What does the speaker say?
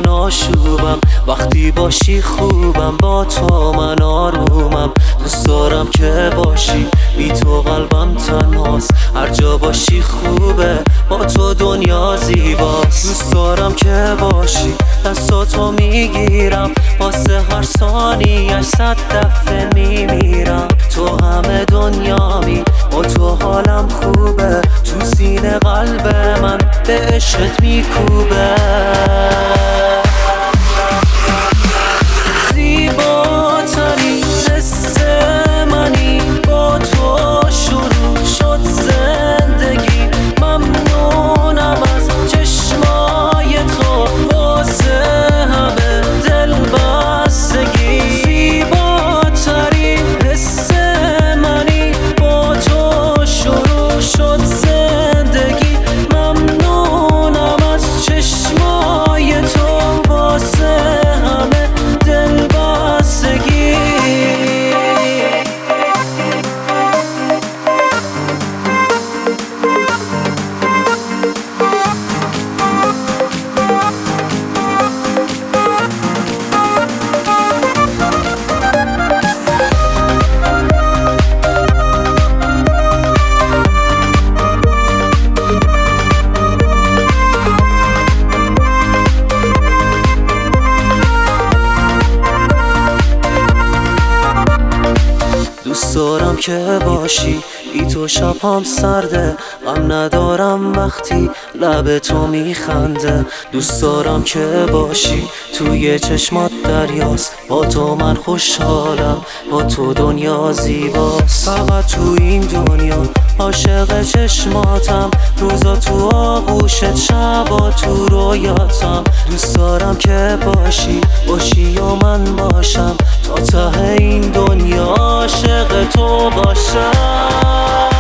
من آشوبم، وقتی باشی خوبم، با تو من آرومم. دوست دارم که باشی، بی تو قلبم تنهاست. هر جا باشی خوبه، با تو دنیا زیباست. دوست دارم که باشی، دستاتو میگیرم، واسه هر ثانیه 100 دفعه میمیرم. تو همه دنیامی، با تو حالم خوبه، تو سینه قلب من به عشقت میکوبه. زیباترین حس منی، با تو شروع شد زندگی. ممنونم از چشمای تو، واسه همه دل بستگی. زیباترین حس منی، با تو شروع شد زندگی. ممنونم از چشمای تو، واسه همه دل بستگی. دوست دارم که باشی، بی تو شبام سرده، غم ندارم وقتی لب تو میخنده. دوست دارم که باشی، توی چشمات دریاست، با تو من خوشحالم، با تو دنیا زیباست. فقط تو این دنیا عاشق چشماتم، روزا تو آغوشت، شبا تو رویاتم. دوست دارم که باشی و من باشم، تا ته این دنیا عاشق تو باشم.